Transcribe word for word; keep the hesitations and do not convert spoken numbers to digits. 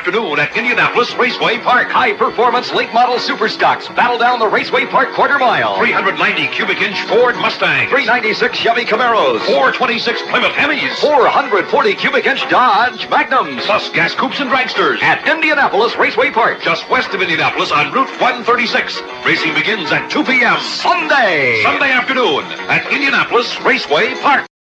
afternoon at Indianapolis Raceway Park. High-performance late model super stocks battle down the Raceway Park quarter mile. three hundred ninety cubic inch Ford Mustang. three ninety-six Chevy Camaros. four twenty-six Plymouth Hemis. four hundred forty cubic inch Dodge Magnums. Plus gas coupes and dragsters. At Indianapolis Raceway Park. Just west of Indianapolis on Route one thirty-six. Racing begins at two p.m. Sunday. Sunday afternoon at Indianapolis Raceway Park.